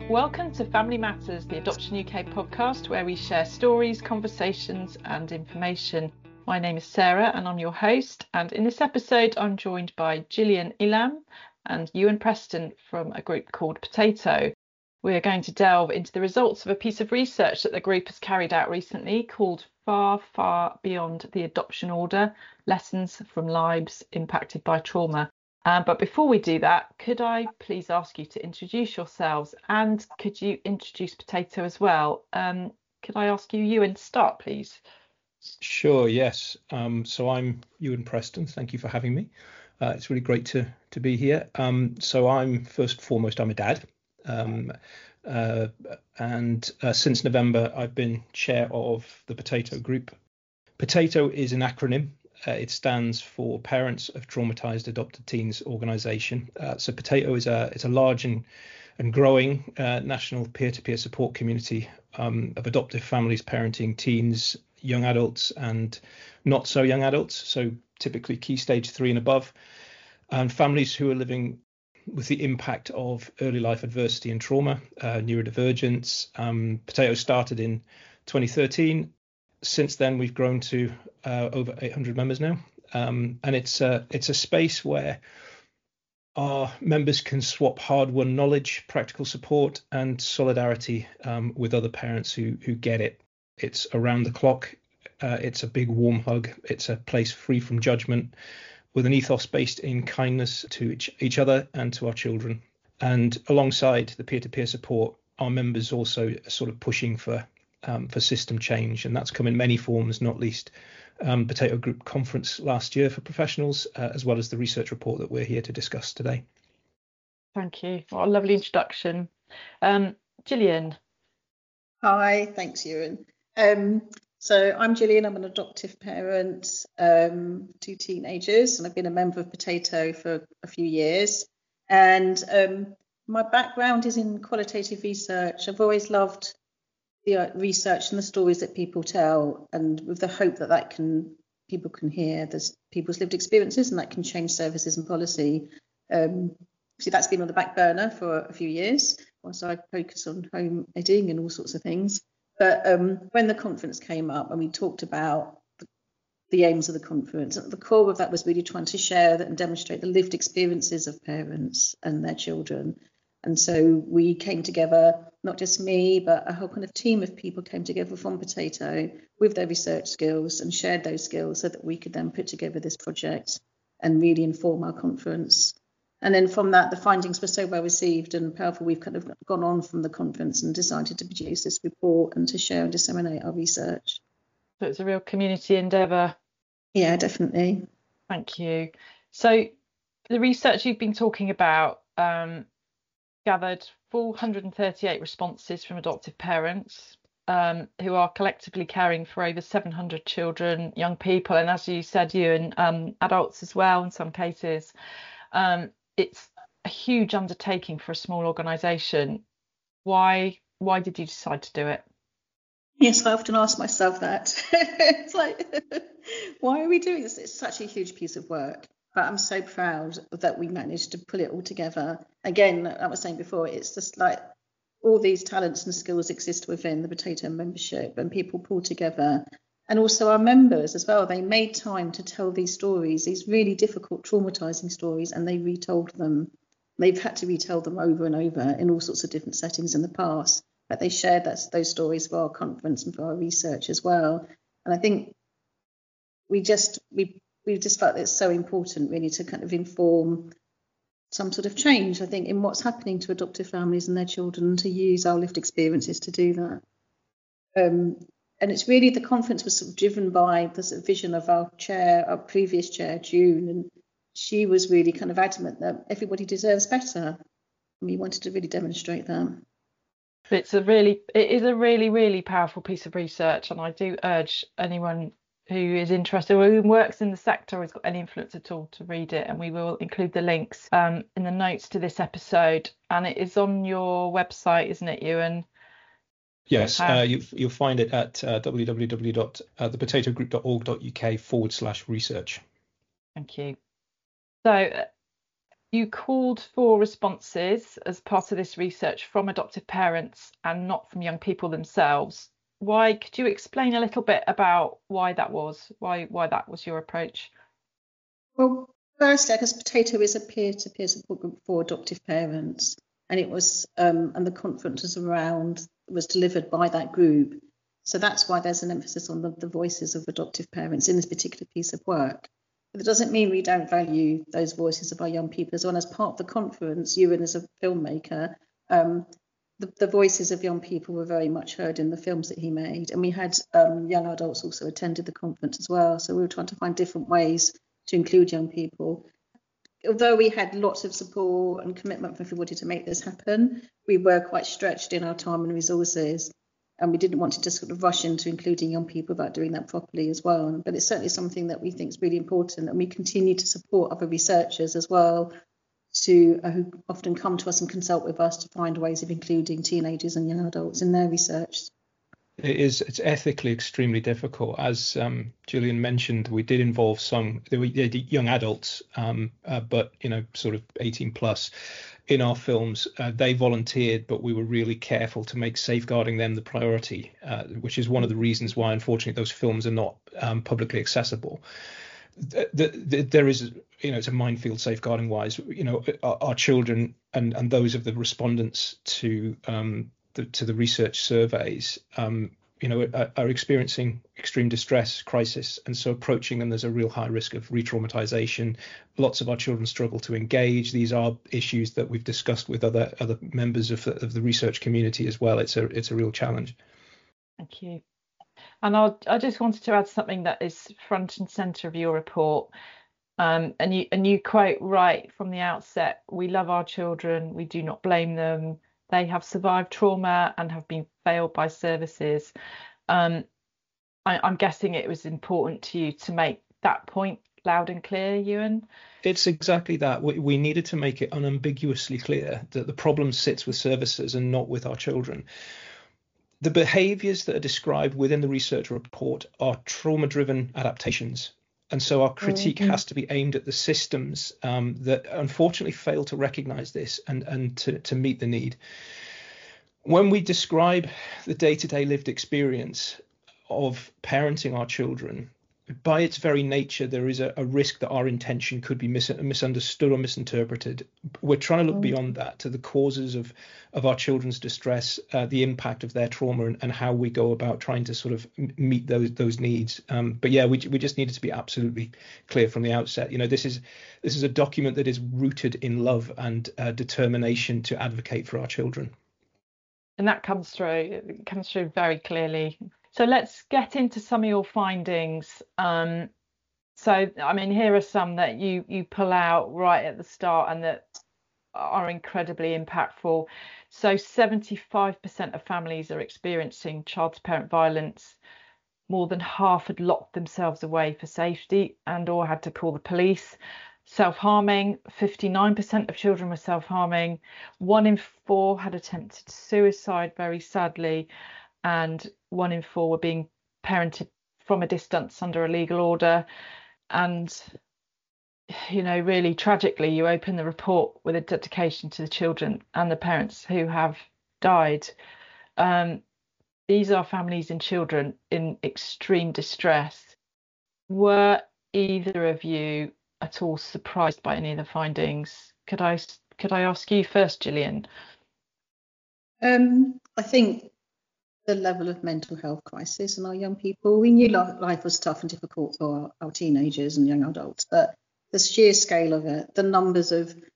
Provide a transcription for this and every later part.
Welcome to Family Matters, the Adoption UK podcast, where we share stories, conversations and information. My name is Sarah and I'm your host, and in this episode I'm joined by Gillian Ilam and Ewan Preston from a group called Potato. We're going to delve into the results of a piece of research that the group has carried out recently called Far, Far Beyond the Adoption Order, Lessons from Lives Impacted by Trauma. But before we do that, could I please ask you to introduce yourselves, and could you introduce Potato as well? Could I ask you, Ewan, to start, please? Sure, yes. So I'm Ewan Preston. Thank you for having me. It's really great to be here. So I'm first and foremost, I'm a dad. And since November, I've been chair of the Potato Group. Potato is an acronym. It stands for Parents of Traumatized Adopted Teens Organisation. So Potato is a large and growing national peer-to-peer support community of adoptive families parenting teens, young adults and not so young adults, so typically key stage 3 and above, and families who are living with the impact of early life adversity and trauma, neurodivergence. Potato started in 2013. Since then, we've grown to over 800 members now, and it's a space where our members can swap hard-won knowledge, practical support, and solidarity with other parents who get it. It's around the clock. It's a big warm hug. It's a place free from judgment, with an ethos based in kindness to each other and to our children. And alongside the peer-to-peer support, our members also are sort of pushing for system change, and that's come in many forms, not least Potato Group conference last year for professionals, as well as the research report that we're here to discuss today. Thank you. What a lovely introduction. Gillian. Hi, thanks, Ewan. So I'm Gillian. I'm an adoptive parent, 2 teenagers, and I've been a member of Potato for a few years. And my background is in qualitative research. I've always loved the research and the stories that people tell, and with the hope that people can hear there's people's lived experiences, and that can change services and policy. So that's been on the back burner for a few years whilst I focus on home editing and all sorts of things. But when the conference came up and we talked about the aims of the conference, at the core of that was really trying to share and demonstrate the lived experiences of parents and their children. And so we came together, not just me, but a whole kind of team of people came together from Potato with their research skills and shared those skills so that we could then put together this project and really inform our conference. And then from that, the findings were so well received and powerful, we've kind of gone on from the conference and decided to produce this report and to share and disseminate our research. So it's a real community endeavour. Yeah, definitely. Thank you. So the research you've been talking about gathered 438 responses from adoptive parents who are collectively caring for over 700 children, young people, and as you said, Ewan, adults as well in some cases. It's a huge undertaking for a small organisation. Why did you decide to do it? Yes, I often ask myself that. It's like, why are we doing this? It's such a huge piece of work. But I'm so proud that we managed to pull it all together. Again, I was saying before, it's just like all these talents and skills exist within the Potato membership, and people pull together. And also our members as well, they made time to tell these stories, these really difficult, traumatizing stories, and they retold them. They've had to retell them over and over in all sorts of different settings in the past, but they shared those stories for our conference and for our research as well. And I think we just felt that it's so important really to kind of inform some sort of change, I think, in what's happening to adoptive families and their children, and to use our lived experiences to do that. And it's really, the conference was sort of driven by the sort of vision of our previous chair, June, and she was really kind of adamant that everybody deserves better. And we wanted to really demonstrate that. It is a really, really powerful piece of research, and I do urge anyone who is interested or who works in the sector or has got any influence at all to read it, and we will include the links in the notes to this episode. And it is on your website, isn't it, Ewan? Yes, you'll find it at www.thepotatogroup.org.uk/research. Thank you. So You called for responses as part of this research from adoptive parents and not from young people themselves. Why? Could you explain a little bit about why that was? Why that was your approach? Well, firstly, I guess Potato is a peer-to-peer support group for adoptive parents, and it was and the conference was delivered by that group. So that's why there's an emphasis on the voices of adoptive parents in this particular piece of work. But it doesn't mean we don't value those voices of our young people as well. As part of the conference, Ewan, as a filmmaker, the voices of young people were very much heard in the films that he made. And we had young adults also attended the conference as well. So we were trying to find different ways to include young people. Although we had lots of support and commitment from everybody to make this happen, we were quite stretched in our time and resources. And we didn't want to just sort of rush into including young people without doing that properly as well. But it's certainly something that we think is really important. And we continue to support other researchers as well who often come to us and consult with us to find ways of including teenagers and young adults in their research. It's ethically extremely difficult. As Gillian mentioned, we did involve some young adults, but sort of 18 plus in our films. They volunteered, but we were really careful to make safeguarding them the priority, which is one of the reasons why, unfortunately, those films are not publicly accessible. There is, it's a minefield safeguarding wise. Our children and those of the respondents to the research surveys, are experiencing extreme distress, crisis, and so approaching them, there's a real high risk of re-traumatization. Lots of our children struggle to engage. These are issues that we've discussed with other members of the research community as well. It's a real challenge. Thank you. And I just wanted to add something that is front and centre of your report. And you quote right from the outset: "We love our children. We do not blame them. They have survived trauma and have been failed by services." I'm guessing it was important to you to make that point loud and clear, Ewan? It's exactly that. We needed to make it unambiguously clear that the problem sits with services and not with our children. The behaviours that are described within the research report are trauma-driven adaptations. And so our critique has to be aimed at the systems that unfortunately fail to recognise this and to meet the need. When we describe the day-to-day lived experience of parenting our children, by its very nature, there is a risk that our intention could be misunderstood or misinterpreted. We're trying to look beyond that to the causes of our children's distress, the impact of their trauma, and how we go about trying to sort of meet those needs. But yeah, we just needed to be absolutely clear from the outset. This is a document that is rooted in love and determination to advocate for our children. And that comes through very clearly. So let's get into some of your findings. So, here are some that you pull out right at the start and that are incredibly impactful. So 75% of families are experiencing child-to-parent violence. More than half had locked themselves away for safety and or had to call the police. Self-harming, 59% of children were self-harming. 1 in 4 had attempted suicide, very sadly. And 1 in 4 were being parented from a distance under a legal order. And, really tragically, you open the report with a dedication to the children and the parents who have died. These are families and children in extreme distress. Were either of you at all surprised by any of the findings? Could I ask you first, Gillian? I think the level of mental health crisis in our young people. We knew life was tough and difficult for our teenagers and young adults, but the sheer scale of it, the numbers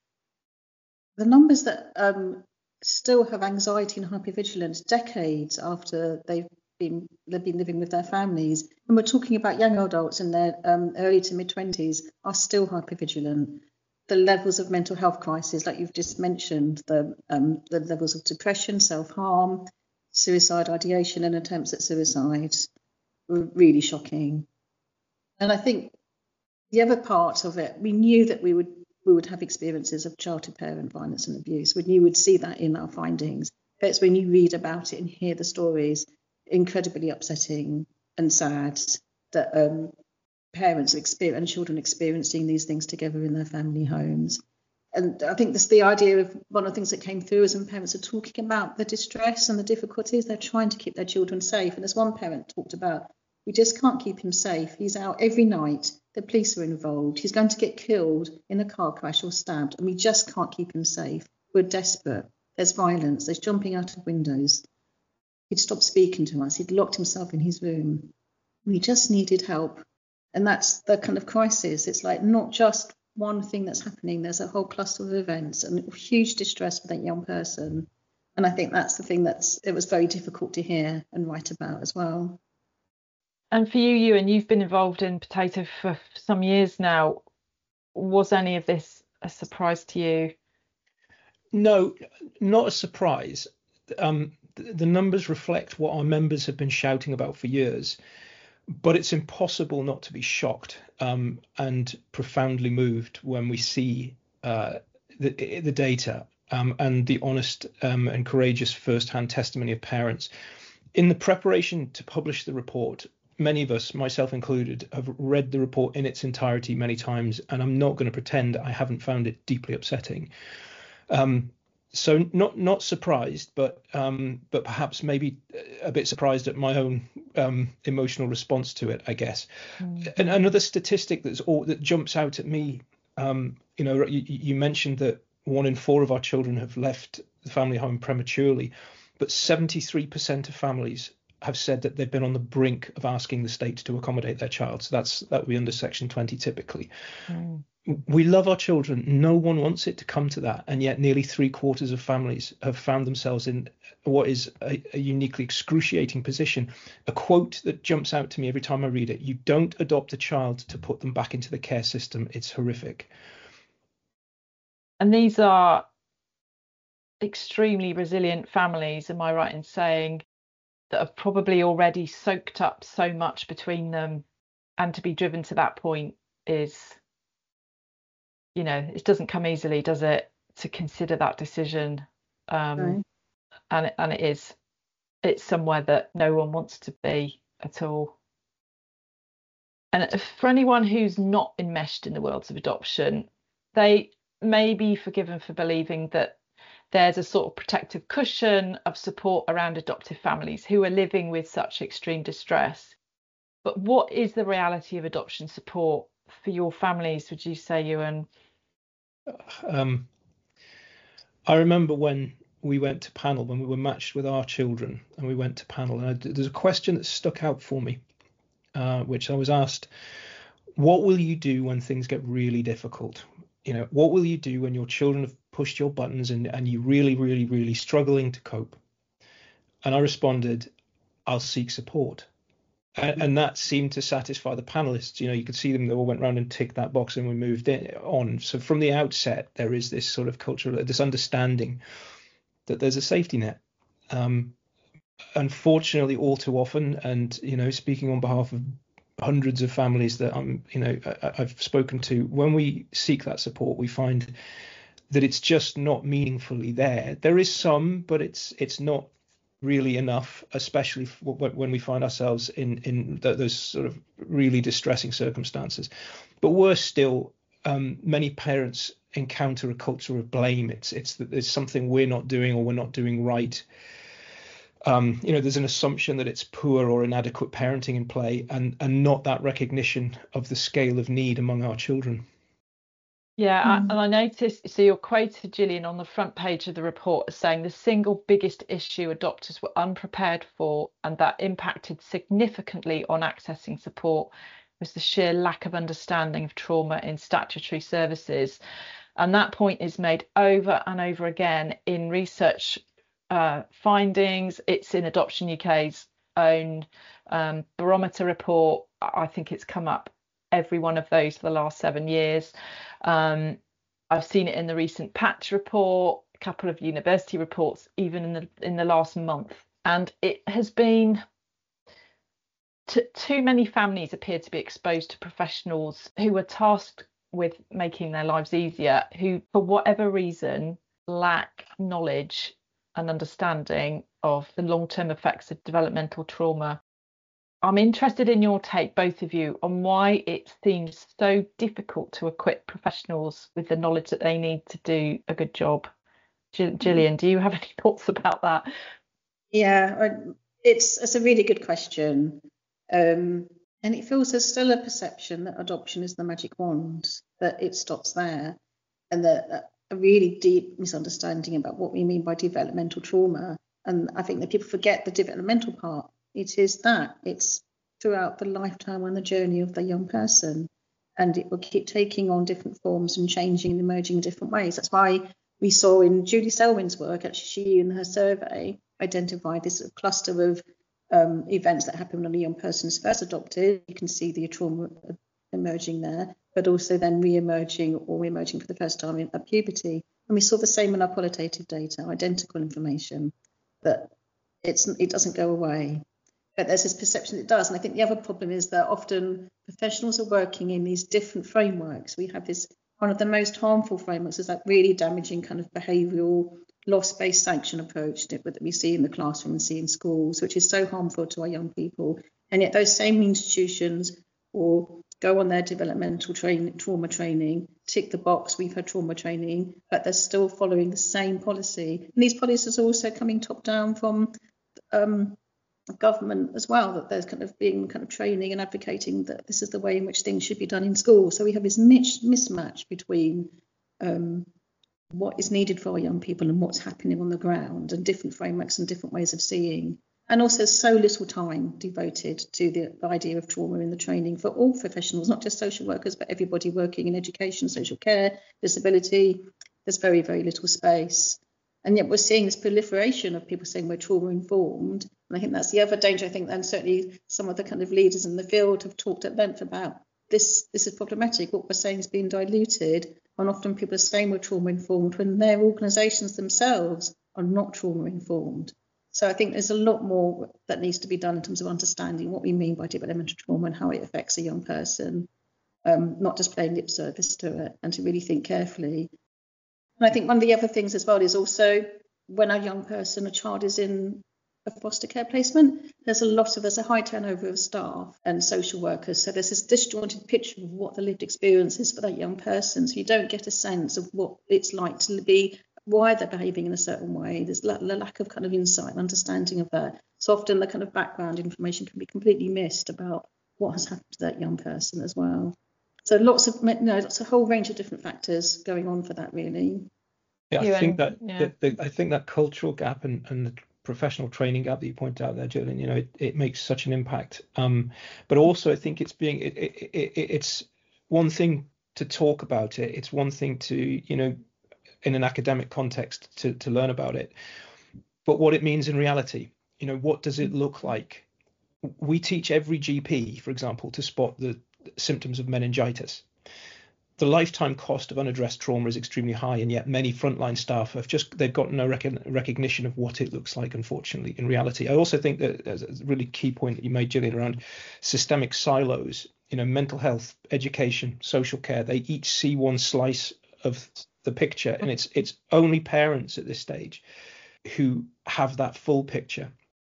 that still have anxiety and hypervigilance decades after they've been living with their families, and we're talking about young adults in their early to mid-20s, are still hypervigilant. The levels of mental health crisis, like you've just mentioned, the levels of depression, self-harm, suicide ideation and attempts at suicide were really shocking. And I think the other part of it, we knew that we would have experiences of child-to-parent violence and abuse. We knew we'd see that in our findings. But it's when you read about it and hear the stories, incredibly upsetting and sad that parents and children experiencing these things together in their family homes. And I think this the idea of one of the things that came through is when parents are talking about the distress and the difficulties, they're trying to keep their children safe. And as one parent talked about, we just can't keep him safe. He's out every night. The police are involved. He's going to get killed in a car crash or stabbed, and we just can't keep him safe. We're desperate. There's violence. There's jumping out of windows. He'd stopped speaking to us. He'd locked himself in his room. We just needed help. And that's the kind of crisis. It's like not just one thing that's happening. There's a whole cluster of events and huge distress for that young person. And I think that's the thing it was very difficult to hear and write about as well. And for you, Ewan, you've been involved in Potato for some years now. Was any of this a surprise to you? No, not a surprise. The numbers reflect what our members have been shouting about for years, but it's impossible not to be shocked and profoundly moved when we see the data and the honest and courageous first-hand testimony of parents. In the preparation to publish the report, many of us, myself included, have read the report in its entirety many times, and I'm not going to pretend I haven't found it deeply upsetting. So not surprised, but perhaps maybe a bit surprised at my own emotional response to it, I guess. And another statistic that jumps out at me, you mentioned that 1 in 4 of our children have left the family home prematurely, but 73% of families have said that they've been on the brink of asking the state to accommodate their child. So that would be under Section 20 typically. We love our children. No one wants it to come to that. And yet nearly 3/4 of families have found themselves in what is a uniquely excruciating position. A quote that jumps out to me every time I read it: "You don't adopt a child to put them back into the care system. It's horrific." And these are extremely resilient families, am I right in saying, that have probably already soaked up so much between them, and to be driven to that point is, it doesn't come easily, does it, to consider that decision? No. And it's somewhere that no one wants to be at all. And for anyone who's not enmeshed in the worlds of adoption, they may be forgiven for believing that there's a sort of protective cushion of support around adoptive families who are living with such extreme distress. But what is the reality of adoption support for your families, would you say, Ewan? I remember when we went to panel, when we were matched with our children and we went to panel, and there's a question that stuck out for me, which I was asked: what will you do when things get really difficult? What will you do when your children have pushed your buttons and you're really, really, really struggling to cope? And I responded, I'll seek support. And that seemed to satisfy the panelists. You could see them, they all went round and ticked that box, and we moved on. So from the outset, there is this sort of cultural, this understanding that there's a safety net. Unfortunately, all too often, and, speaking on behalf of hundreds of families that I've spoken to, when we seek that support, we find that it's just not meaningfully there. There is some, but it's not really enough, especially when we find ourselves in those sort of really distressing circumstances. But worse still, many parents encounter a culture of blame. It's that there's something we're not doing or we're not doing right. There's an assumption that it's poor or inadequate parenting in play, and not that recognition of the scale of need among our children. Yeah, and I noticed, so you're quoted, Gillian, on the front page of the report as saying the single biggest issue adopters were unprepared for, and that impacted significantly on accessing support, was the sheer lack of understanding of trauma in statutory services. And that point is made over and over again in research findings. It's in Adoption UK's own barometer report. I think it's come up every one of those for the last 7 years. I've seen it in the recent Patch report, a couple of university reports, even in the last month. And it has been too many families appear to be exposed to professionals who are tasked with making their lives easier, who, for whatever reason, lack knowledge and understanding of the long-term effects of developmental trauma. I'm interested in your take, both of you, on why it seems so difficult to equip professionals with the knowledge that they need to do a good job. Gillian, do you have any thoughts about that? Yeah, it's a really good question. And it feels there's still a perception that adoption is the magic wand, that it stops there, and that a really deep misunderstanding about what we mean by developmental trauma. And I think that people forget the developmental part. It is that. It's throughout the lifetime and the journey of the young person. And it will keep taking on different forms and changing and emerging in different ways. That's why we saw in Judy Selwyn's work, actually, she in her survey identified this cluster of events that happen when a young person is first adopted. You can see the trauma emerging there, but also then re-emerging or emerging for the first time at puberty. And we saw the same in our qualitative data, identical information, that it doesn't go away. But there's this perception it does. And I think the other problem is that often professionals are working in these different frameworks. We have this, one of the most harmful frameworks is that really damaging kind of behavioural loss-based sanction approach that we see in the classroom and see in schools, which is so harmful to our young people. And yet those same institutions will go on their developmental trauma training, tick the box, we've had trauma training, but they're still following the same policy. And these policies are also coming top down from government as well, that there's kind of being kind of training and advocating that this is the way in which things should be done in school. So we have this mismatch between what is needed for our young people and what's happening on the ground, and different frameworks and different ways of seeing. And also so little time devoted to the idea of trauma in the training for all professionals, not just social workers, but everybody working in education, social care, disability. There's very, very little space. And yet we're seeing this proliferation of people saying we're trauma informed. And I think that's the other danger. I think, and certainly some of the kind of leaders in the field have talked at length about this is problematic. What we're saying is being diluted. And often people are saying we're trauma informed when their organisations themselves are not trauma informed. So I think there's a lot more that needs to be done in terms of understanding what we mean by developmental trauma and how it affects a young person, not just paying lip service to it, and to really think carefully. And I think one of the other things as well is also when a young person, a child is in a foster care placement, there's a high turnover of staff and social workers. So there's this disjointed picture of what the lived experience is for that young person. So you don't get a sense of what it's like to be, why they're behaving in a certain way. There's a lack of kind of insight and understanding of that. So often the kind of background information can be completely missed about what has happened to that young person as well. So lots of, it's a whole range of different factors going on for that, really. Yeah, I think that cultural gap and the professional training gap that you point out there, Gillian, it makes such an impact. But also I think it's one thing to talk about it. It's one thing to, in an academic context to learn about it. But what it means in reality, what does it look like? We teach every GP, for example, to spot the symptoms of meningitis. The lifetime cost of unaddressed trauma is extremely high, and yet many frontline staff they've got no recognition of what it looks like, unfortunately, in reality. I also think that there's a really key point that you made, Gillian, around systemic silos, mental health, education, social care. They each see one slice of the picture, and it's only parents at this stage who have that full picture.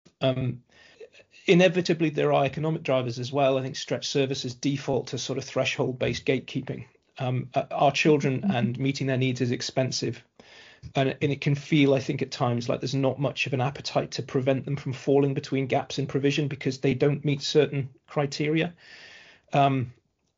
Inevitably, there are economic drivers as well. I think stretched services default to sort of threshold-based gatekeeping. Our children and meeting their needs is expensive, and it can feel, I think, at times like there's not much of an appetite to prevent them from falling between gaps in provision because they don't meet certain criteria. And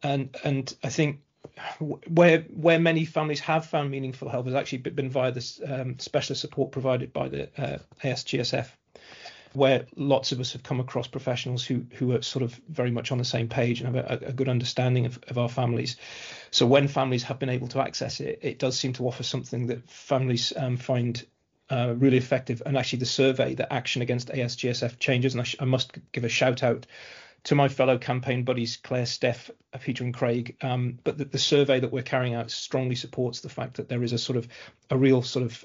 I think where many families have found meaningful help has actually been via this specialist support provided by the ASGSF, where lots of us have come across professionals who are sort of very much on the same page and have a good understanding of our families. So when families have been able to access it, it does seem to offer something that families find really effective. And actually the survey, the Action Against ASGSF Changes, and I must give a shout out to my fellow campaign buddies, Claire, Steph, Peter and Craig. But the survey that we're carrying out strongly supports the fact that there is a real sort of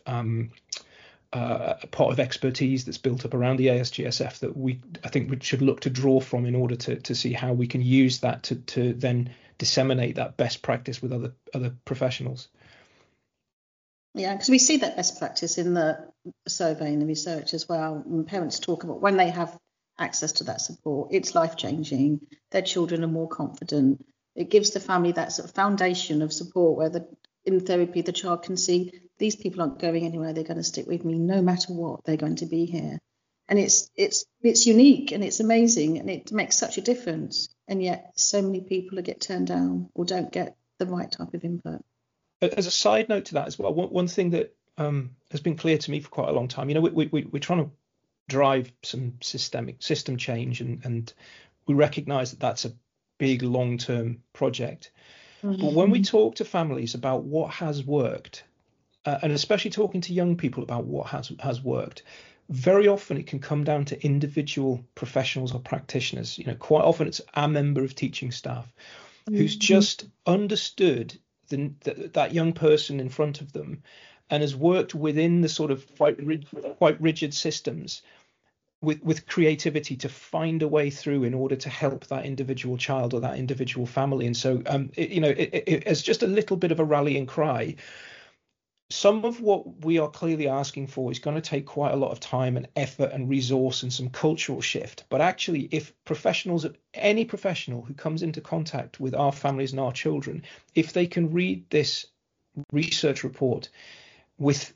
a pot of expertise that's built up around the ASGSF that I think we should look to draw from in order to see how we can use that to then disseminate that best practice with other professionals. Yeah, because we see that best practice in the survey and the research as well. And parents talk about when they have access to that support, it's life-changing. Their children are more confident. It gives the family that sort of foundation of support where in therapy the child can see these people aren't going anywhere, they're going to stick with me no matter what, they're going to be here. And it's unique and it's amazing and it makes such a difference. And yet so many people get turned down or don't get the right type of input. As a side note to that as well, one thing that has been clear to me for quite a long time, we're trying to drive some system change and we recognise that that's a big long-term project. Mm-hmm. But when we talk to families about what has worked, and especially talking to young people about what has worked, very often it can come down to individual professionals or practitioners. Quite often it's a member of teaching staff who's just understood that young person in front of them and has worked within the sort of quite rigid systems with creativity to find a way through in order to help that individual child or that individual family. And so, it's just a little bit of a rallying cry. Some of what we are clearly asking for is going to take quite a lot of time and effort and resource and some cultural shift. But actually, if any professional who comes into contact with our families and our children, if they can read this research report with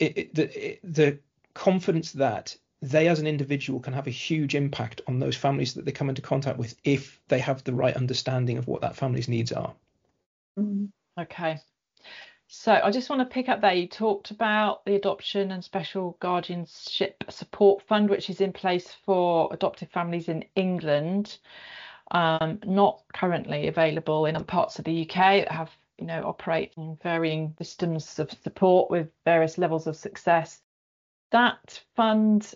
the confidence that they as an individual can have a huge impact on those families that they come into contact with if they have the right understanding of what that family's needs are. Okay. So I just want to pick up there. You talked about the Adoption and Special Guardianship Support Fund, which is in place for adoptive families in England, not currently available in other parts of the UK that have, operate in varying systems of support with various levels of success. That fund,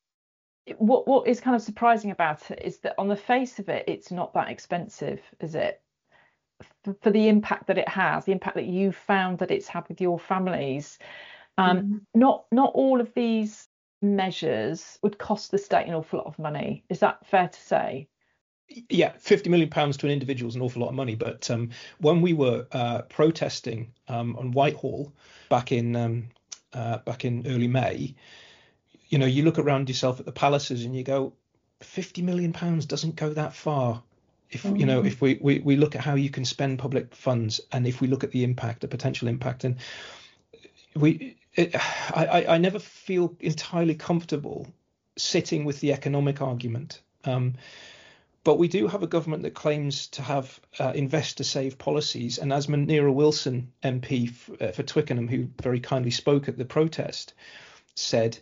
what is kind of surprising about it is that on the face of it, it's not that expensive, is it? For the impact that it has, the impact that you found that it's had with your families. Not all of these measures would cost the state an awful lot of money. Is that fair to say? Yeah, £50 million to an individual is an awful lot of money. But when we were protesting on Whitehall back in early May, you look around yourself at the palaces and you go, £50 million doesn't go that far. If if we look at how you can spend public funds, and if we look at the potential impact, and I never feel entirely comfortable sitting with the economic argument. But we do have a government that claims to have invest to save policies, and as Munira Wilson MP for Twickenham, who very kindly spoke at the protest, said,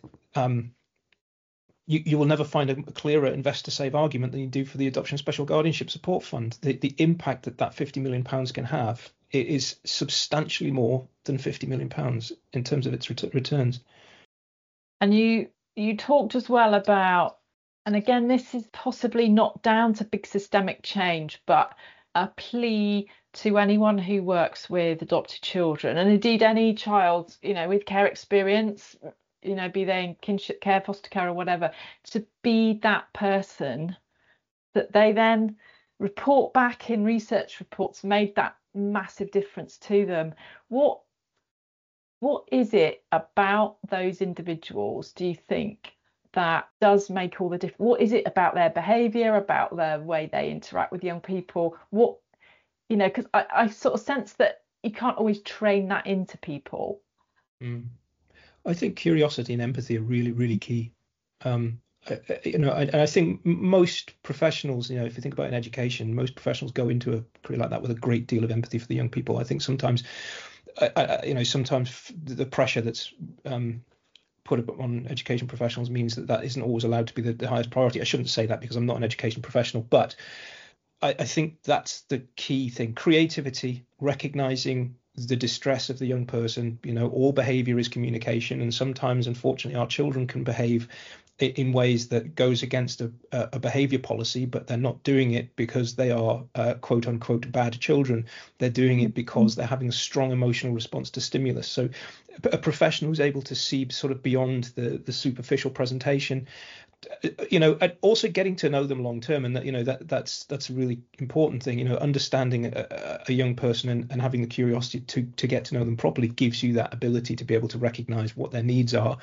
you will never find a clearer invest to save argument than you do for the Adoption Special Guardianship Support Fund. The impact that £50 million can have is substantially more than £50 million in terms of its returns. And you talked as well about, and again, this is possibly not down to big systemic change, but a plea to anyone who works with adopted children, and indeed any child, with care experience, be they in kinship care, foster care or whatever, to be that person that they then report back in research reports made that massive difference to them. What is it about those individuals, do you think, that does make all the difference? What is it about their behaviour, about the way they interact with young people? Because I sort of sense that you can't always train that into people. I think curiosity and empathy are really, really key. I think most professionals, if you think about in education, most professionals go into a career like that with a great deal of empathy for the young people. I think sometimes, sometimes the pressure that's put on education professionals means that isn't always allowed to be the highest priority. I shouldn't say that because I'm not an education professional, but I think that's the key thing. Creativity, recognizing the distress of the young person. All behavior is communication, and sometimes, unfortunately, our children can behave in ways that goes against a behavior policy, but they're not doing it because they are quote unquote bad children. They're doing it because they're having a strong emotional response to stimulus. So a professional who's able to see sort of beyond the superficial presentation, and also getting to know them long term, and that's a really important thing. Understanding a young person and having the curiosity to get to know them properly gives you that ability to be able to recognize what their needs are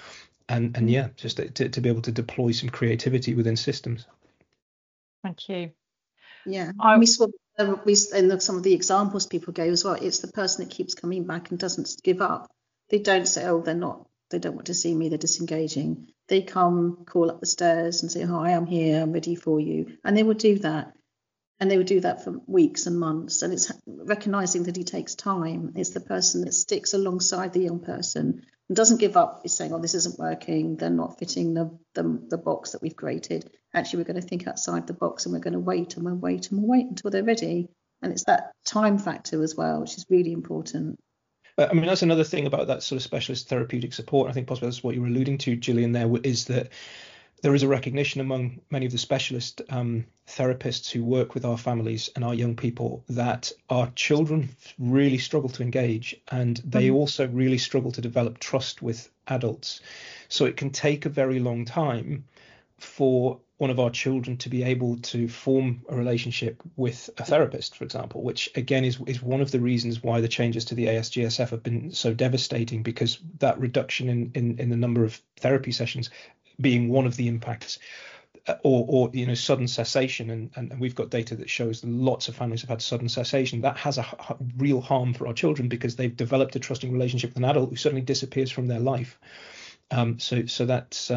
and yeah, just to be able to deploy some creativity within systems. Thank you. Yeah, we saw in some of the examples people gave as well. It's the person that keeps coming back and doesn't give up. They don't say, oh, they don't want to see me, they're disengaging. They come, call up the stairs and say, hi, I'm here, I'm ready for you. And they will do that. And they would do that for weeks and months. And it's recognizing that he takes time. It's the person that sticks alongside the young person and doesn't give up. Is saying, oh, this isn't working. They're not fitting the box that we've created. Actually, we're going to think outside the box, and we're going to wait and we'll wait and we'll wait until they're ready. And it's that time factor as well, which is really important. I mean, that's another thing about that sort of specialist therapeutic support. I think possibly that's what you were alluding to, Gillian, there, is that there is a recognition among many of the specialist therapists who work with our families and our young people that our children really struggle to engage, and they also really struggle to develop trust with adults. So it can take a very long time for one of our children to be able to form a relationship with a therapist, for example, which again is one of the reasons why the changes to the ASGSF have been so devastating, because that reduction in the number of therapy sessions being one of the impacts, or sudden cessation, and we've got data that shows lots of families have had sudden cessation. That has a real harm for our children, because they've developed a trusting relationship with an adult who suddenly disappears from their life. So that's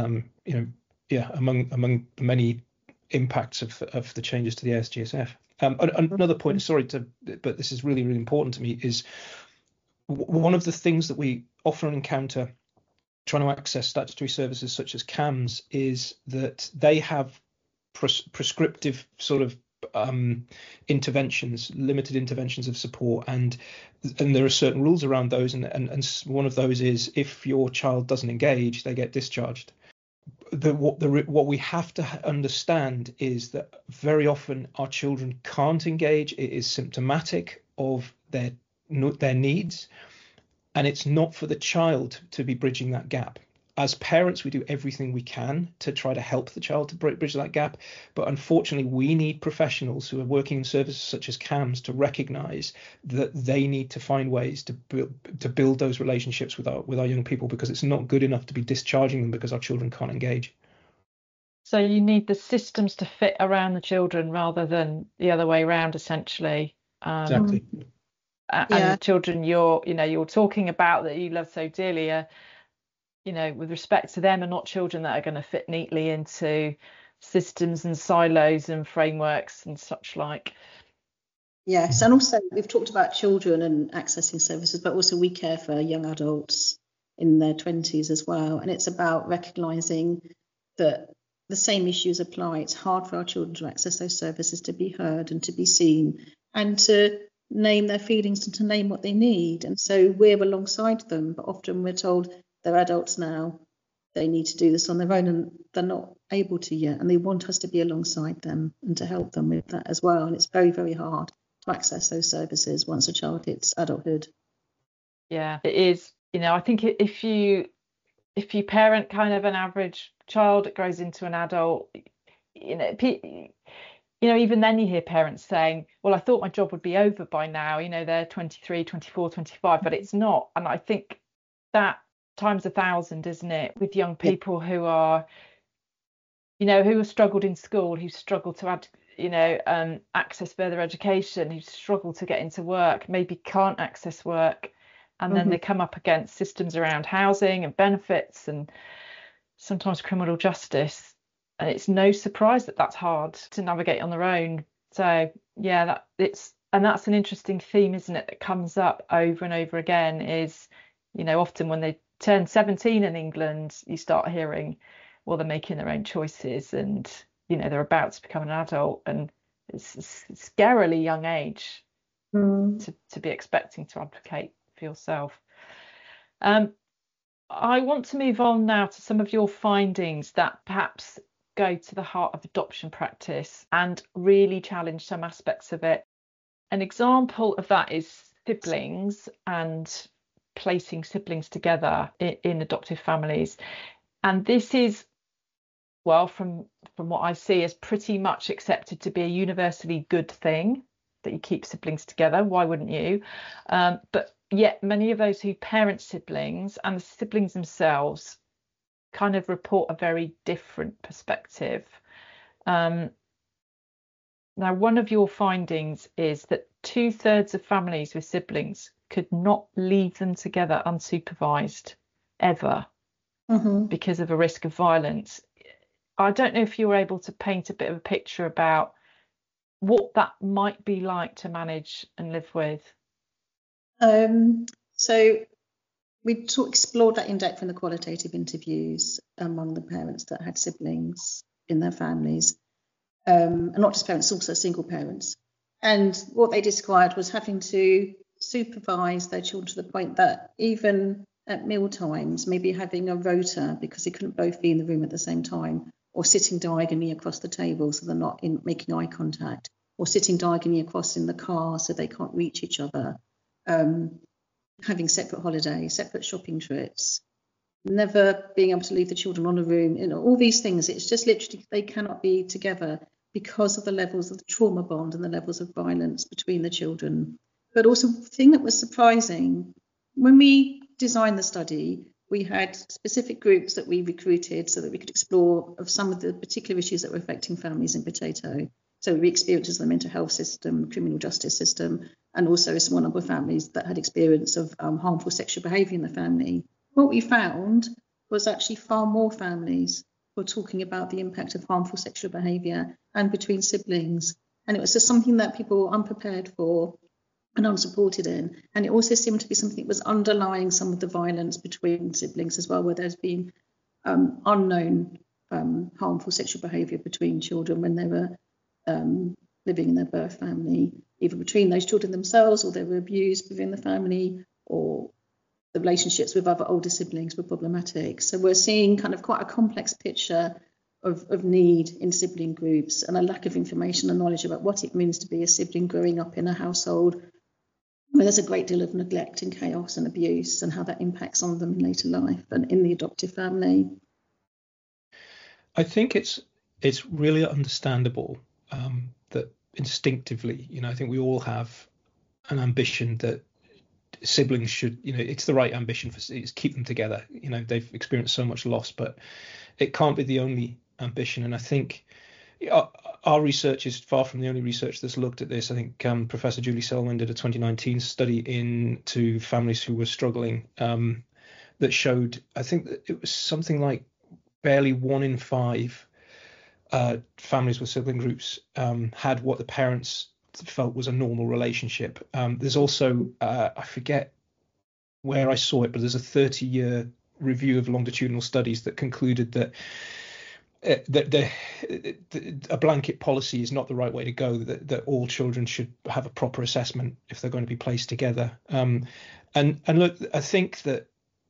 among many impacts of the changes to the ASGSF. Another point, but this is really, really important to me, is one of the things that we often encounter trying to access statutory services such as CAMHS is that they have prescriptive sort of interventions, limited interventions of support, and there are certain rules around those, and one of those is if your child doesn't engage, they get discharged. What we have to understand is that very often our children can't engage. It is symptomatic of their needs, and it's not for the child to be bridging that gap. As parents, we do everything we can to try to help the child to bridge that gap, but unfortunately we need professionals who are working in services such as CAMHS to recognise that they need to find ways to build those relationships with our young people, because it's not good enough to be discharging them because our children can't engage. So you need the systems to fit around the children rather than the other way around, essentially. Exactly. And the children you're talking about that you love so dearly are, with respect to them, are not children that are going to fit neatly into systems and silos and frameworks and such like. Yes, and also we've talked about children and accessing services, but also we care for young adults in their 20s as well. And it's about recognising that the same issues apply. It's hard for our children to access those services, to be heard and to be seen, and to name their feelings and to name what they need. And so we're alongside them, but often we're told they're adults now, they need to do this on their own, and they're not able to yet, and they want us to be alongside them and to help them with that as well. And it's very, very hard to access those services once a child hits adulthood. Yeah, it is. I think if you parent kind of an average child that grows into an adult, even then you hear parents saying, well, I thought my job would be over by now, they're 23, 24, 25, but it's not. And I think that times 1,000, isn't it, with young people who are, who have struggled in school, who struggle to access further education, who struggle to get into work, maybe can't access work, and then they come up against systems around housing and benefits and sometimes criminal justice, and it's no surprise that that's hard to navigate on their own. So yeah, that's an interesting theme, isn't it, that comes up over and over again, is often when they turn 17 in England, you start hearing, well, they're making their own choices and they're about to become an adult, and it's a scarily young age to be expecting to advocate for yourself. I want to move on now to some of your findings that perhaps go to the heart of adoption practice and really challenge some aspects of it. An example of that is siblings and placing siblings together in adoptive families. And this is, well, from what I see, is pretty much accepted to be a universally good thing, that you keep siblings together. Why wouldn't you? But yet many of those who parent siblings and the siblings themselves kind of report a very different perspective. Now, one of your findings is that 2/3 of families with siblings could not leave them together unsupervised ever because of a risk of violence. I don't know if you were able to paint a bit of a picture about what that might be like to manage and live with. So we explored that in depth in the qualitative interviews among the parents that had siblings in their families. And not just parents, also single parents. And what they described was having to supervise their children to the point that even at meal times, maybe having a rota because they couldn't both be in the room at the same time, or sitting diagonally across the table so they're not making eye contact, or sitting diagonally across in the car so they can't reach each other, having separate holidays, separate shopping trips, never being able to leave the children on a room, all these things. It's just literally they cannot be together because of the levels of the trauma bond and the levels of violence between the children. But also, the thing that was surprising, when we designed the study, we had specific groups that we recruited so that we could explore of some of the particular issues that were affecting families in Potato. So we experienced the mental health system, criminal justice system, and also a small number of families that had experience of harmful sexual behaviour in the family. What we found was actually far more families were talking about the impact of harmful sexual behaviour and between siblings. And it was just something that people were unprepared for and unsupported in. And it also seemed to be something that was underlying some of the violence between siblings as well, where there's been unknown harmful sexual behaviour between children when they were living in their birth family, either between those children themselves, or they were abused within the family, or the relationships with other older siblings were problematic. So we're seeing kind of quite a complex picture of need in sibling groups, and a lack of information and knowledge about what it means to be a sibling growing up in a household where there's a great deal of neglect and chaos and abuse, and how that impacts on them in later life and in the adoptive family. I think it's really understandable that instinctively, I think we all have an ambition that siblings should, it's the right ambition for keep them together. They've experienced so much loss, but it can't be the only ambition. And I think our research is far from the only research that's looked at this. I think Professor Julie Selwyn did a 2019 study into families who were struggling that showed, I think that it was something like barely 1 in 5 families with sibling groups had what the parents felt was a normal relationship. There's also, I forget where I saw it, but there's a 30-year review of longitudinal studies that concluded that a blanket policy is not the right way to go, that all children should have a proper assessment if they're going to be placed together. And look, I think that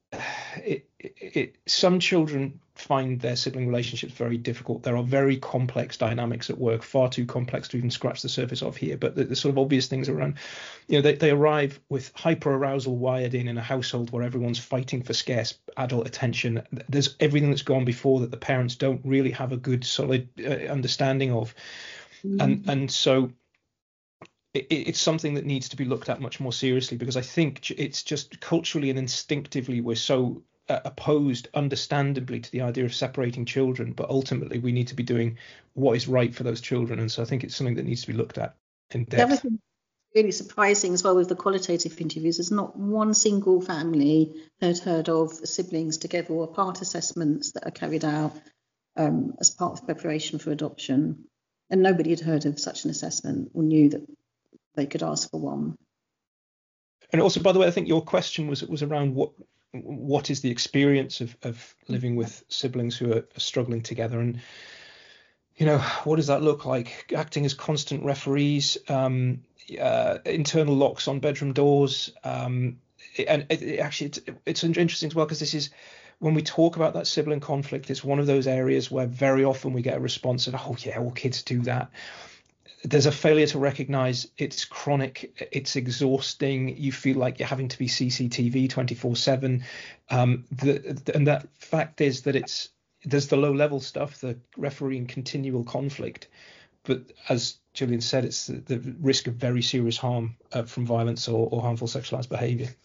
some children find their sibling relationships very difficult. There are very complex dynamics at work, far too complex to even scratch the surface of here. But the sort of obvious things around, they arrive with hyperarousal wired in a household where everyone's fighting for scarce adult attention. There's everything that's gone before that the parents don't really have a good, solid understanding of. And so it's something that needs to be looked at much more seriously, because I think it's just culturally and instinctively we're so opposed, understandably, to the idea of separating children, but ultimately we need to be doing what is right for those children. And so I think it's something that needs to be looked at in depth. Everything really surprising as well with the qualitative interviews is not one single family had heard of siblings together or part assessments that are carried out as part of preparation for adoption, and nobody had heard of such an assessment or knew that they could ask for one. And also, by the way, I think your question was around what is the experience of living with siblings who are struggling together, and what does that look like? Acting as constant referees, internal locks on bedroom doors, and it's interesting as well, because this is, when we talk about that sibling conflict, it's one of those areas where very often we get a response of, oh yeah, all kids do that. There's a failure to recognize it's chronic, it's exhausting, you feel like you're having to be CCTV 24/7. And that fact is that there's the low level stuff, the refereeing continual conflict. But as Gillian said, it's the risk of very serious harm from violence or harmful sexualized behavior.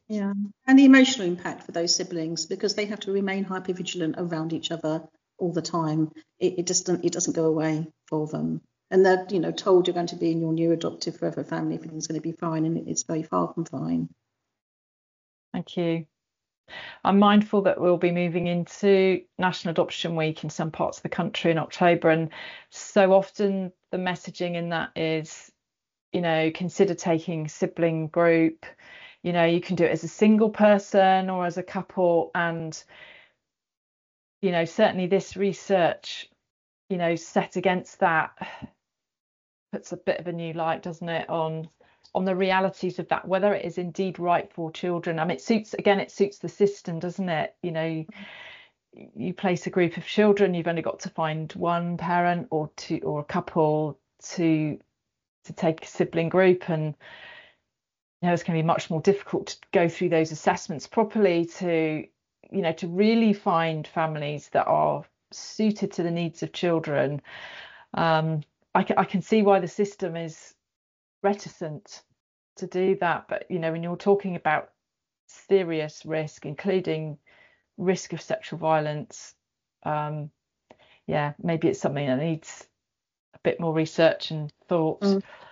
Yeah, and the emotional impact for those siblings, because they have to remain hypervigilant around each other all the time. It doesn't go away for them, and they're told you're going to be in your new adoptive forever family, everything's going to be fine, and it's very far from fine. Thank you. I'm mindful that we'll be moving into National Adoption Week in some parts of the country in October, and so often the messaging in that is, consider taking sibling group. You can do it as a single person or as a couple, and certainly this research set against that puts a bit of a new light, doesn't it, on the realities of that, whether it is indeed right for children. I mean, it suits the system, doesn't it? You place a group of children, you've only got to find one parent or two or a couple to take a sibling group, and it's going to be much more difficult to go through those assessments properly to really find families that are suited to the needs of children. I can see why the system is reticent to do that, but when you're talking about serious risk, including risk of sexual violence, maybe it's something that needs a bit more research and thought.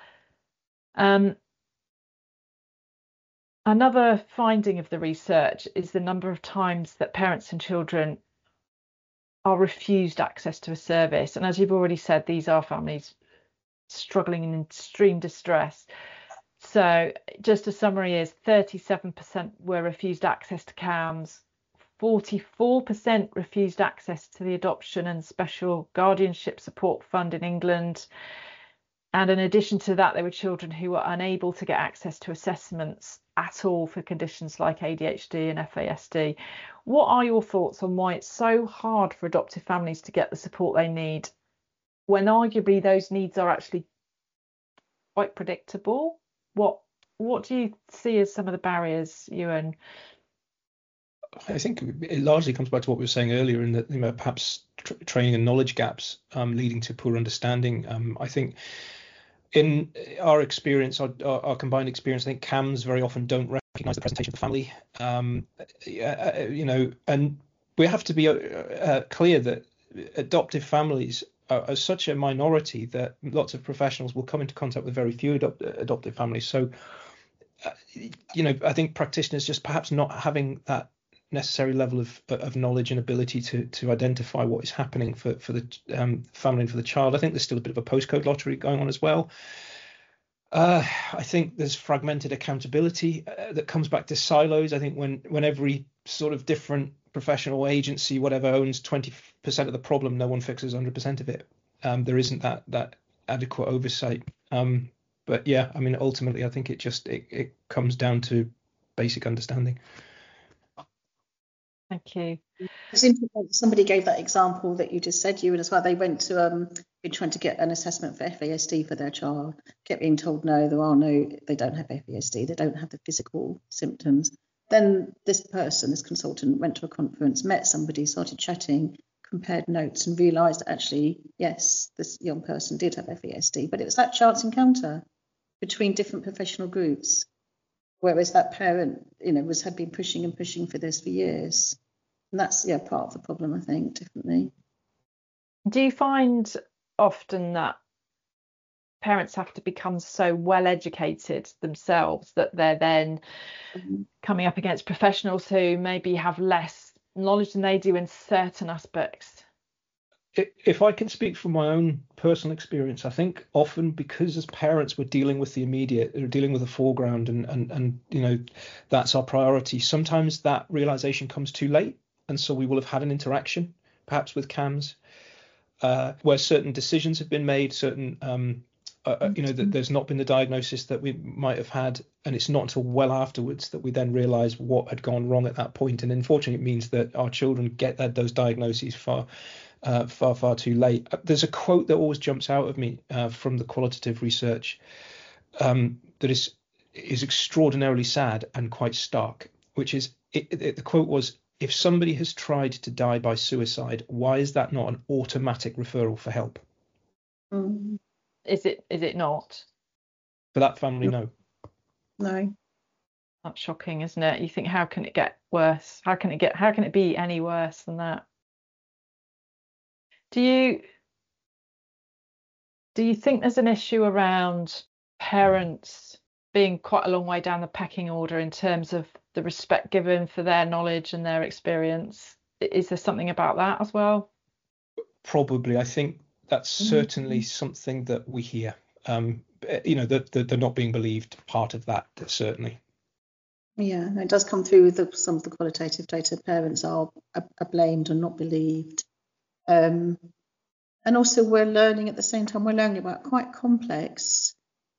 Another finding of the research is the number of times that parents and children are refused access to a service. And as you've already said, these are families struggling in extreme distress. So just a summary is 37% were refused access to CAMHS, 44% refused access to the Adoption and Special Guardianship Support Fund in England. And in addition to that, there were children who were unable to get access to assessments at all for conditions like ADHD and FASD. What are your thoughts on why it's so hard for adoptive families to get the support they need, when arguably those needs are actually quite predictable? What do you see as some of the barriers, Ewan? I think it largely comes back to what we were saying earlier, in that perhaps training and knowledge gaps leading to poor understanding. I think in our experience, our combined experience, I think CAMHS very often don't recognise the presentation of the family. And we have to be clear that adoptive families are such a minority that lots of professionals will come into contact with very few adoptive families. So, I think practitioners just perhaps not having that necessary level of knowledge and ability to identify what is happening for the family and for the child. I think there's still a bit of a postcode lottery going on as well. I think there's fragmented accountability that comes back to silos. I think when every sort of different professional agency, whatever, owns 20% of the problem, no one fixes 100% of it. There isn't that adequate oversight. But yeah, I mean, ultimately, I think it comes down to basic understanding. Thank you. Somebody gave that example that you just said, Ewan, as well. They went to be trying to get an assessment for FASD for their child, kept being told no, they don't have FASD, they don't have the physical symptoms. Then this consultant, went to a conference, met somebody, started chatting, compared notes, and realised that actually, yes, this young person did have FASD, but it was that chance encounter between different professional groups, whereas that parent, had been pushing and pushing for this for years. And that's part of the problem, I think, definitely. Do you find often that parents have to become so well educated themselves that they're then coming up against professionals who maybe have less knowledge than they do in certain aspects? If I can speak from my own personal experience, I think often because as parents we're dealing with the immediate, we're dealing with the foreground, and that's our priority. Sometimes that realization comes too late, and so we will have had an interaction, perhaps with CAMHS, where certain decisions have been made, certain that there's not been the diagnosis that we might have had, and it's not until well afterwards that we then realise what had gone wrong at that point. And unfortunately, it means that our children get those diagnoses far too late. There's a quote that always jumps out of me from the qualitative research that is extraordinarily sad and quite stark, which is the quote was, "If somebody has tried to die by suicide, why is that not an automatic referral for help?" Is it not? For that family, no. No. That's shocking, isn't it? You think, how can it get worse? How can it be any worse than that? Do you think there's an issue around parents being quite a long way down the pecking order in terms of the respect given for their knowledge and their experience? Is there something about that as well? Probably. I think that's certainly something that we hear. The not being believed part of that, certainly. Yeah, it does come through with some of the qualitative data. Parents are blamed and not believed. And also we're learning at the same time, we're learning about quite complex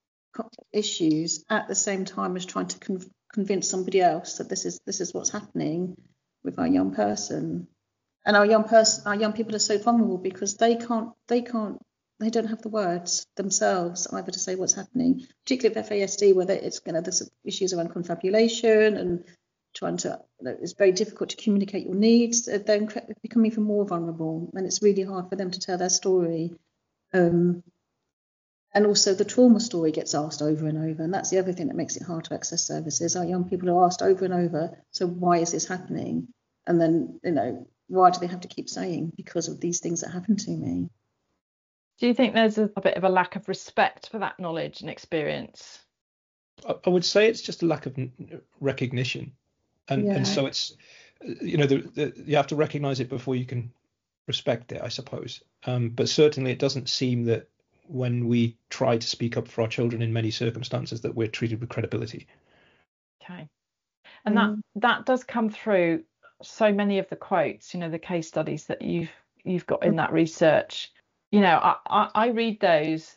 issues at the same time as trying to convince somebody else that this is what's happening with our young person. And our young people are so vulnerable because they don't have the words themselves either to say what's happening, particularly with FASD, where there's issues around confabulation and trying to, it's very difficult to communicate your needs. They become even more vulnerable, and it's really hard for them to tell their story. And also the trauma story gets asked over and over, and that's the other thing that makes it hard to access services. Our young people are asked over and over, so why is this happening? And then, why do they have to keep saying, because of these things that happened to me? Do you think there's a bit of a lack of respect for that knowledge and experience? I would say it's just a lack of recognition, and so it's, you have to recognize it before you can respect it, I suppose. But certainly it doesn't seem that when we try to speak up for our children in many circumstances that we're treated with credibility. Okay. And that does come through so many of the quotes, the case studies that you've got in that research. I read those.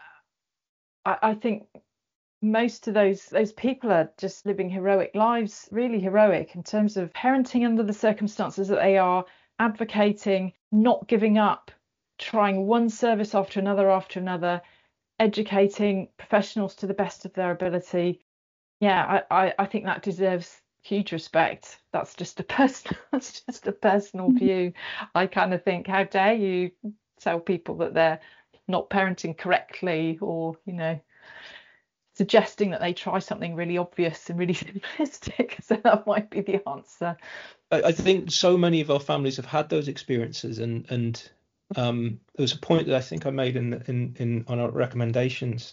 I think most of those people are just living heroic lives, really heroic in terms of parenting under the circumstances that they are, advocating, not giving up, trying one service after another, educating professionals to the best of their ability. Yeah, I think that deserves huge respect. That's just a personal view. I kind of think, how dare you tell people that they're not parenting correctly, or suggesting that they try something really obvious and really simplistic. So that might be the answer. I think so many of our families have had those experiences, and there was a point that I think I made in on our recommendations,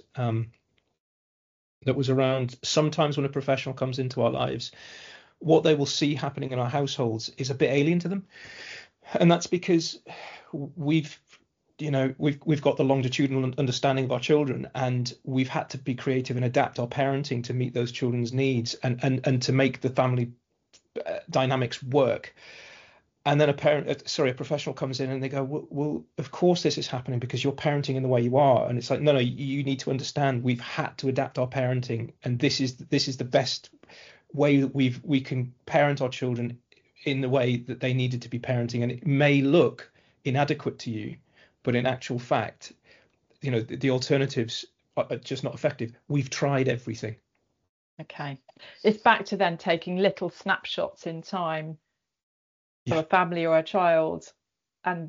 that was around, sometimes when a professional comes into our lives, what they will see happening in our households is a bit alien to them, and that's because we've got the longitudinal understanding of our children, and we've had to be creative and adapt our parenting to meet those children's needs and to make the family dynamics work. And then a professional comes in and they go, well, of course this is happening because you're parenting in the way you are. And it's like, no, you need to understand, we've had to adapt our parenting, and this is the best way that we can parent our children in the way that they needed to be parenting. And it may look inadequate to you, but in actual fact, the alternatives are just not effective. We've tried everything. Okay. It's back to then taking little snapshots in time for a family or a child, and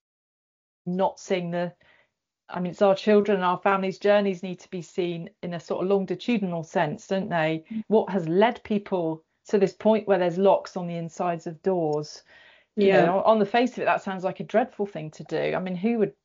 not seeing it's our children and our families' journeys need to be seen in a sort of longitudinal sense, don't they? What has led people to this point where there's locks on the insides of doors? On the face of it, that sounds like a dreadful thing to do. I mean, who would,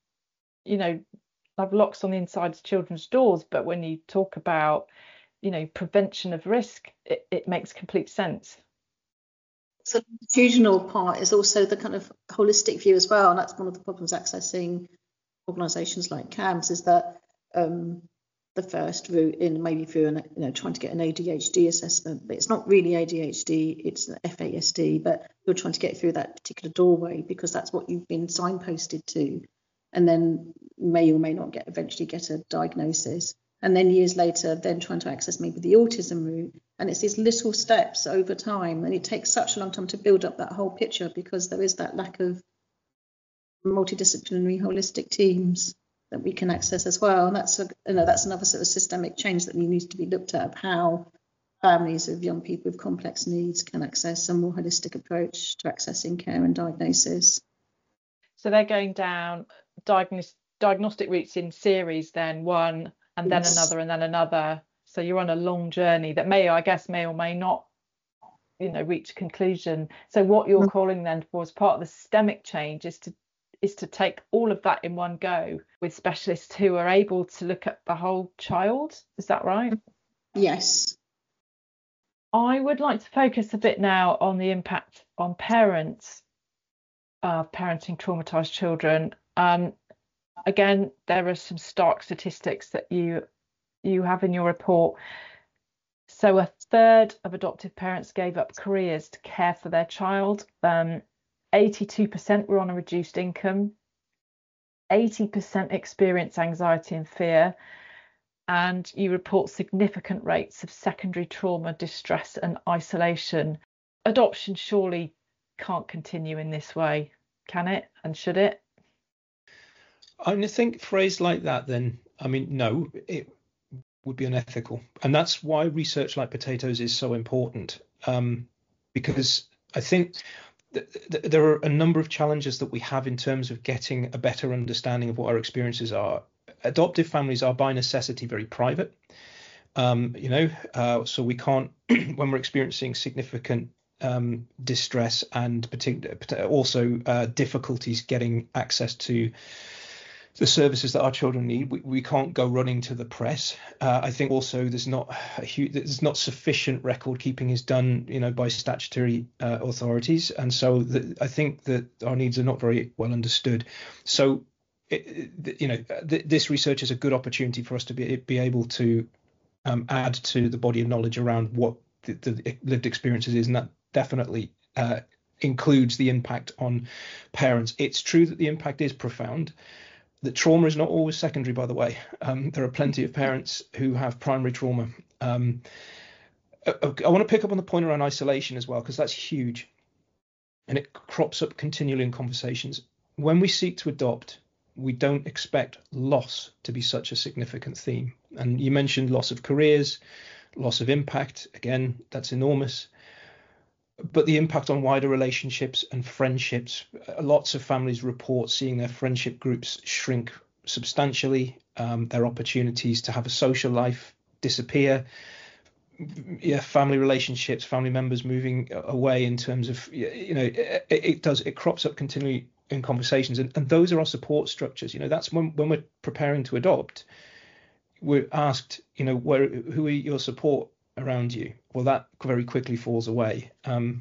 have locks on the insides of children's doors? But when you talk about, prevention of risk, it makes complete sense. So the longitudinal part is also the kind of holistic view as well, and that's one of the problems accessing organisations like CAMHS, is that the first route in maybe through trying to get an ADHD assessment, but it's not really ADHD, it's FASD, but you're trying to get through that particular doorway because that's what you've been signposted to, and then may or may not eventually get a diagnosis. And then years later, then trying to access maybe the autism route. And it's these little steps over time. And it takes such a long time to build up that whole picture because there is that lack of multidisciplinary holistic teams that we can access as well. And that's another sort of systemic change that needs to be looked at, of how families of young people with complex needs can access a more holistic approach to accessing care and diagnosis. So they're going down diagnostic routes in series, then one, and then another, and then another, So you're on a long journey that may or may not, reach a conclusion. So what you're calling then for as part of the systemic change is to take all of that in one go with specialists who are able to look at the whole child. Is that right? Yes. I would like to focus a bit now on the impact on parents of parenting traumatized children. Again, there are some stark statistics that you have in your report. So a third of adoptive parents gave up careers to care for their child. 82% were on a reduced income. 80% experience anxiety and fear. And you report significant rates of secondary trauma, distress and isolation. Adoption surely can't continue in this way, can it? And should it? I think phrased like that, then, no, it would be unethical. And that's why research like Potatoes is so important, because I think there are a number of challenges that we have in terms of getting a better understanding of what our experiences are. Adoptive families are by necessity very private, so we can't, when we're experiencing significant distress and also difficulties getting access to the services that our children need, we can't go running to the press. I think also there's not sufficient record keeping is done, by statutory authorities, and so I think that our needs are not very well understood. So, this research is a good opportunity for us to be able to add to the body of knowledge around what the lived experiences is, and that definitely includes the impact on parents. It's true that the impact is profound. The trauma is not always secondary, by the way. There are plenty of parents who have primary trauma. I want to pick up on the point around isolation as well, because that's huge. And it crops up continually in conversations. When we seek to adopt, we don't expect loss to be such a significant theme. And you mentioned loss of careers, loss of impact. Again, that's enormous. But the impact on wider relationships and friendships, lots of families report seeing their friendship groups shrink substantially, their opportunities to have a social life disappear, family relationships, family members moving away in terms of, it crops up continually in conversations. And those are our support structures. That's when we're preparing to adopt, we're asked, who are your support around you? Well, that very quickly falls away. And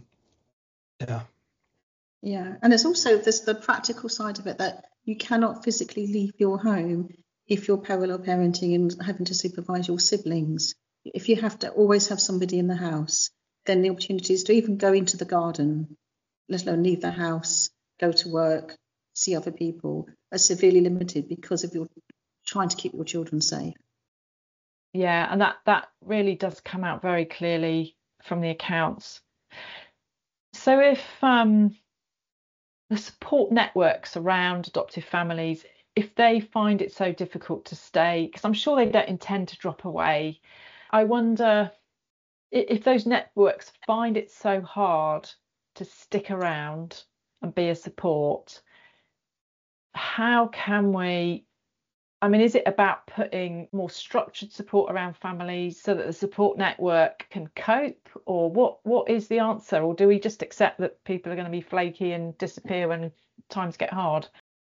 there's also the practical side of it, that you cannot physically leave your home if you're parallel parenting and having to supervise your siblings. If you have to always have somebody in the house, then the opportunities to even go into the garden, let alone leave the house, go to work, see other people, are severely limited because of your trying to keep your children safe. Yeah, and that really does come out very clearly from the accounts. So if the support networks around adoptive families, if they find it so difficult to stay, because I'm sure they don't intend to drop away, I wonder if those networks find it so hard to stick around and be a support, how can we, is it about putting more structured support around families so that the support network can cope, or what is the answer? Or do we just accept that people are going to be flaky and disappear when times get hard?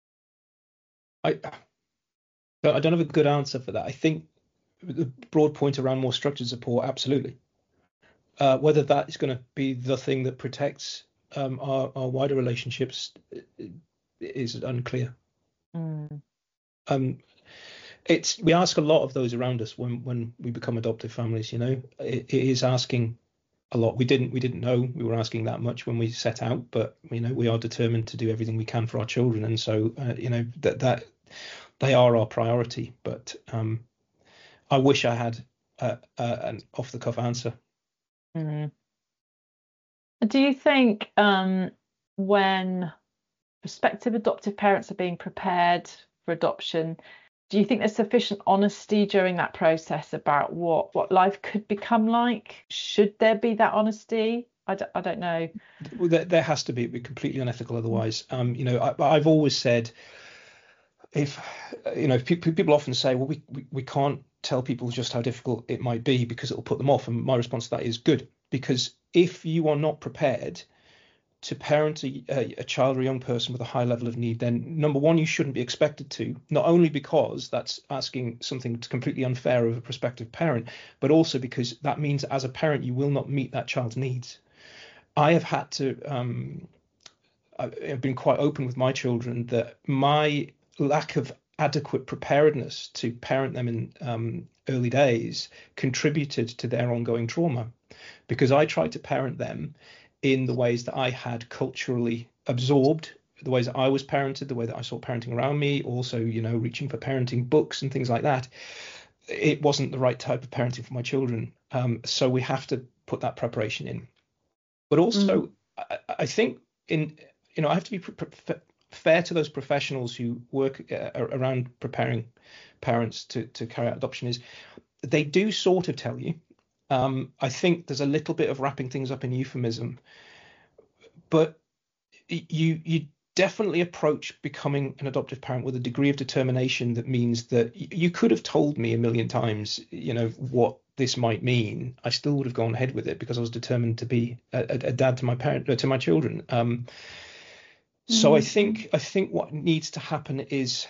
I don't have a good answer for that. I think the broad point around more structured support, absolutely. Whether that is going to be the thing that protects our wider relationships is unclear. We ask a lot of those around us when we become adoptive families. It is asking a lot. We didn't know we were asking that much when we set out, but we are determined to do everything we can for our children, and so that they are our priority. But I wish I had an off-the-cuff answer. Do you think when prospective adoptive parents are being prepared for adoption, do you think there's sufficient honesty during that process about what life could become like? Should there be that honesty? I don't know. Well, there has to be. It'd be completely unethical otherwise. I've always said, if people often say, well, we can't tell people just how difficult it might be because it'll put them off. And my response to that is good, because if you are not prepared to parent a child or a young person with a high level of need, then number one, you shouldn't be expected to, not only because that's asking something completely unfair of a prospective parent, but also because that means as a parent, you will not meet that child's needs. I have had to, I've been quite open with my children that my lack of adequate preparedness to parent them in early days contributed to their ongoing trauma, because I tried to parent them in the ways that I had culturally absorbed, the ways that I was parented, the way that I saw parenting around me, also, reaching for parenting books and things like that. It wasn't the right type of parenting for my children. So we have to put that preparation in. But also, I think I have to be fair to those professionals who work around preparing parents to carry out adoption. Is they do sort of tell you. I think there's a little bit of wrapping things up in euphemism, but you definitely approach becoming an adoptive parent with a degree of determination that means that you could have told me a million times, what this might mean. I still would have gone ahead with it because I was determined to be a dad to my children. So I think what needs to happen is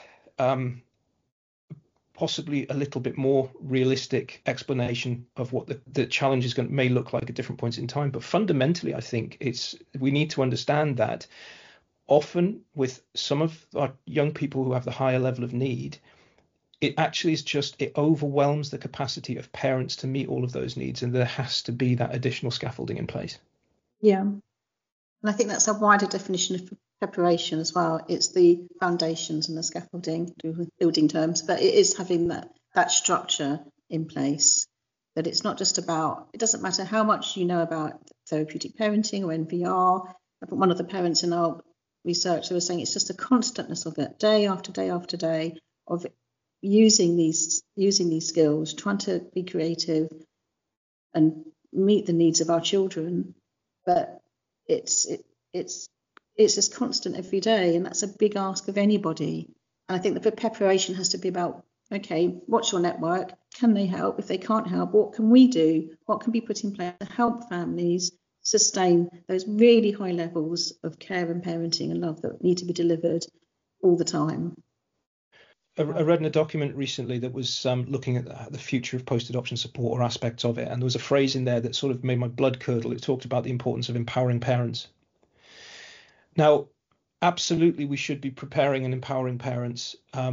possibly a little bit more realistic explanation of what the challenge may look like at different points in time. But fundamentally, I think we need to understand that often with some of our young people who have the higher level of need, it actually is it overwhelms the capacity of parents to meet all of those needs, and there has to be that additional scaffolding in place. Yeah, and I think that's a wider definition of preparation as well. It's the foundations and the scaffolding, building terms, but it is having that structure in place. That it's not just about, it doesn't matter how much you know about therapeutic parenting or NVR. I think one of the parents in our research, they were saying it's just a constantness of it, day after day after day, of using these skills, trying to be creative and meet the needs of our children. But it's just constant every day, and that's a big ask of anybody. And I think the preparation has to be about, okay, what's your network? Can they help? If they can't help, what can we do? What can be put in place to help families sustain those really high levels of care and parenting and love that need to be delivered all the time? I read in a document recently that was looking at the future of post-adoption support or aspects of it, and there was a phrase in there that sort of made my blood curdle. It talked about the importance of empowering parents. Now, absolutely, we should be preparing and empowering parents.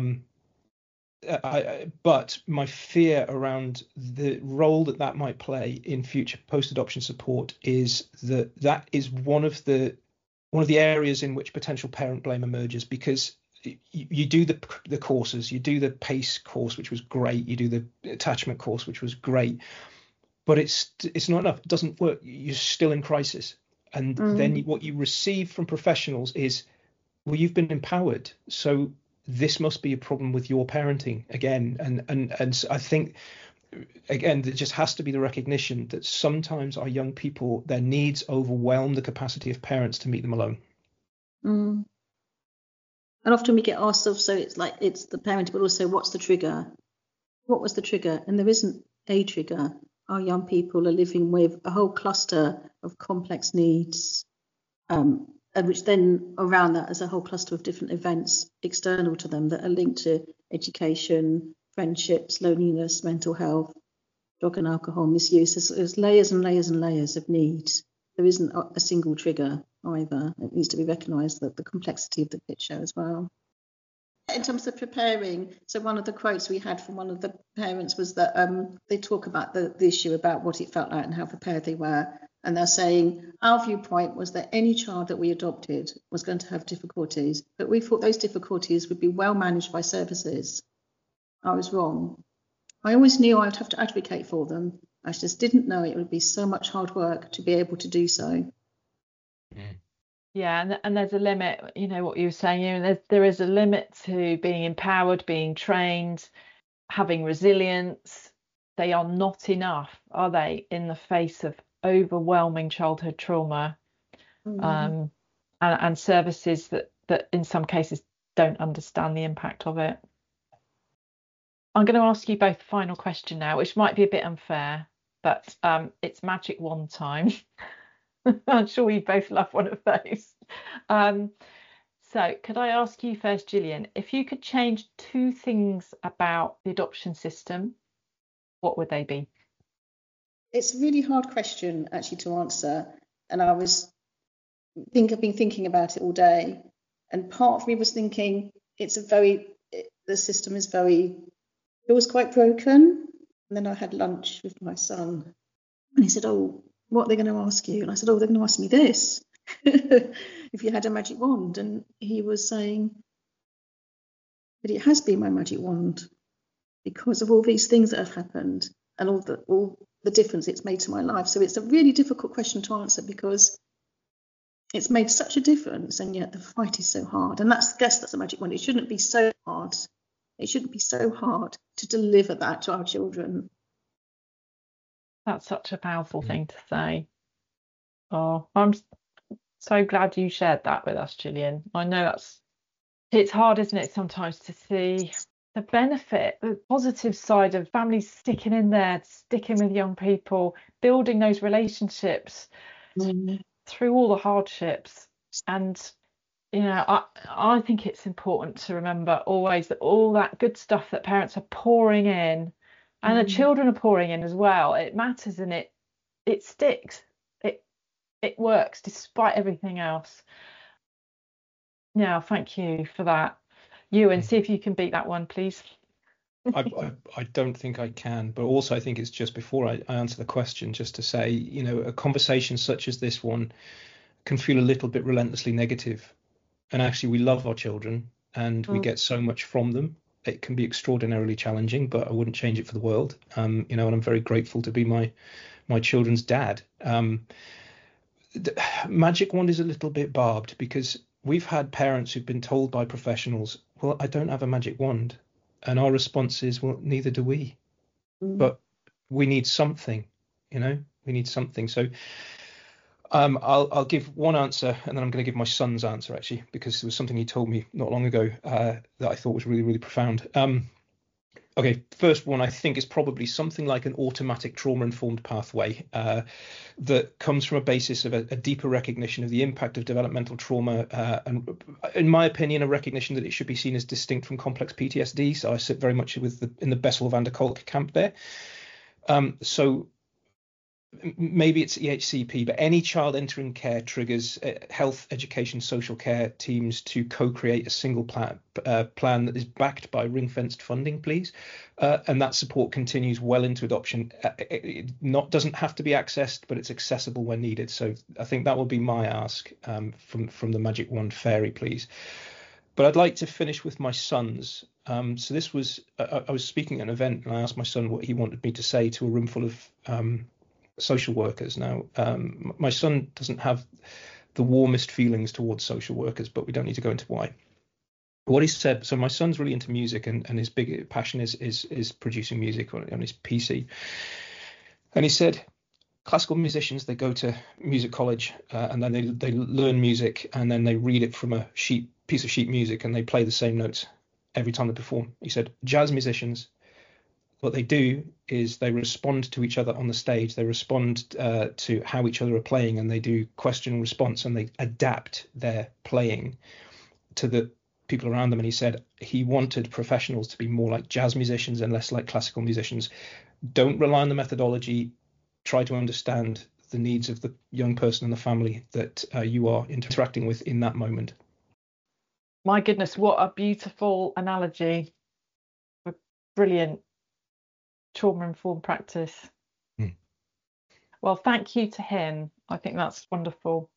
But my fear around the role that might play in future post-adoption support is that is one of the areas in which potential parent blame emerges, because you do the courses, you do the PACE course, which was great, you do the attachment course, which was great, but it's not enough. It doesn't work. You're still in crisis. And then what you receive from professionals is, well, you've been empowered, so this must be a problem with your parenting again. And I think, again, there just has to be the recognition that sometimes our young people, their needs overwhelm the capacity of parents to meet them alone. And often we get asked, so it's the parent, but also what's the trigger? What was the trigger? And there isn't a trigger. Our young people are living with a whole cluster of complex needs, and which then around that is a whole cluster of different events external to them that are linked to education, friendships, loneliness, mental health, drug and alcohol misuse. There's layers and layers and layers of needs. There isn't a single trigger either. It needs to be recognised, that the complexity of the picture as well. In terms of preparing, so one of the quotes we had from one of the parents was that they talk about the issue about what it felt like and how prepared they were. And they're saying, our viewpoint was that any child that we adopted was going to have difficulties, but we thought those difficulties would be well managed by services. I was wrong. I always knew I would have to advocate for them. I just didn't know it would be so much hard work to be able to do so. Yeah, and there's a limit, what you were saying, there is a limit to being empowered, being trained, having resilience. They are not enough, are they, in the face of overwhelming childhood trauma, and services that in some cases don't understand the impact of it. I'm going to ask you both the final question now, which might be a bit unfair, but it's magic wand time. I'm sure you both love one of those. So could I ask you first, Gillian, if you could change two things about the adoption system, what would they be? It's a really hard question actually to answer, and I've been thinking about it all day, and part of me was thinking the system feels quite broken. And then I had lunch with my son, and he said, "Oh, what are they going to ask you?" And I said, "Oh, they're going to ask me this." If you had a magic wand. And he was saying, "But it has been my magic wand because of all these things that have happened and all the difference it's made to my life." So it's a really difficult question to answer because it's made such a difference, and yet the fight is so hard. And I guess that's a magic wand. It shouldn't be so hard. It shouldn't be so hard to deliver that to our children. That's such a powerful thing to say. Oh, I'm so glad you shared that with us, Gillian. I know it's hard, isn't it, sometimes to see the benefit, the positive side of families sticking in there, sticking with young people, building those relationships through all the hardships. And I think it's important to remember always that all that good stuff that parents are pouring in and the children are pouring in as well, it matters, and it sticks. It works despite everything else. Yeah, thank you for that. You, and see if you can beat that one, please. I don't think I can, but also I think it's just before I answer the question, just to say, a conversation such as this one can feel a little bit relentlessly negative. And actually, we love our children and we get so much from them. It can be extraordinarily challenging, but I wouldn't change it for the world. And I'm very grateful to be my children's dad. The magic wand is a little bit barbed because we've had parents who've been told by professionals, "Well, I don't have a magic wand." And our response is, "Well, neither do we." But we need something, we need something. So I'll give one answer, and then I'm going to give my son's answer, actually, because it was something he told me not long ago that I thought was really, really profound. Okay, first one I think is probably something like an automatic trauma-informed pathway that comes from a basis of a deeper recognition of the impact of developmental trauma, and in my opinion, a recognition that it should be seen as distinct from complex PTSD. So I sit very much in the Bessel van der Kolk camp there. So maybe it's EHCP, but any child entering care triggers health, education, social care teams to co-create a single plan that is backed by ring-fenced funding, please. And that support continues well into adoption. It doesn't have to be accessed, but it's accessible when needed. So I think that will be my ask from the Magic Wand Fairy, please. But I'd like to finish with my sons. So this was, I was speaking at an event and I asked my son what he wanted me to say to a room full of social workers. Now, my son doesn't have the warmest feelings towards social workers, but we don't need to go into why. What he said, so my son's really into music, and his big passion is producing music on his PC. And he said, classical musicians, they go to music college and then they learn music, and then they read it from a piece of sheet music, and they play the same notes every time they perform. He said, jazz musicians, what they do is they respond to each other on the stage. They respond to how each other are playing, and they do question and response, and they adapt their playing to the people around them. And he said he wanted professionals to be more like jazz musicians and less like classical musicians. Don't rely on the methodology. Try to understand the needs of the young person and the family that you are interacting with in that moment. My goodness, what a beautiful analogy. Brilliant. Trauma-informed practice. Well, thank you to him. I think that's wonderful.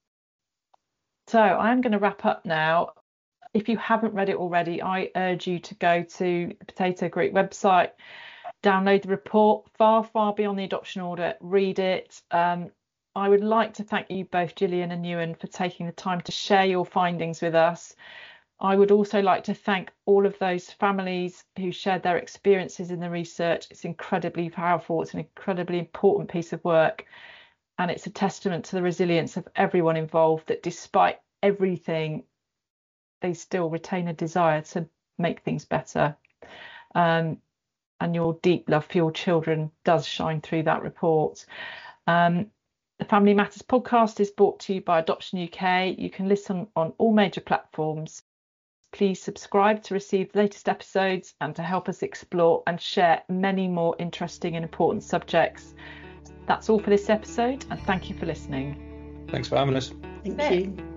So I'm going to wrap up now. If you haven't read it already, I urge you to go to the Potato Group website, download the report, far, far beyond the adoption order, read it. I would like to thank you both, Gillian and Ewan, for taking the time to share your findings with us. I would also like to thank all of those families who shared their experiences in the research. It's incredibly powerful. It's an incredibly important piece of work. And it's a testament to the resilience of everyone involved, that despite everything, they still retain a desire to make things better. and your deep love for your children does shine through that report. The Family Matters podcast is brought to you by Adoption UK. You can listen on all major platforms. Please subscribe to receive the latest episodes and to help us explore and share many more interesting and important subjects. That's all for this episode, and thank you for listening. Thanks for having us. Thank you.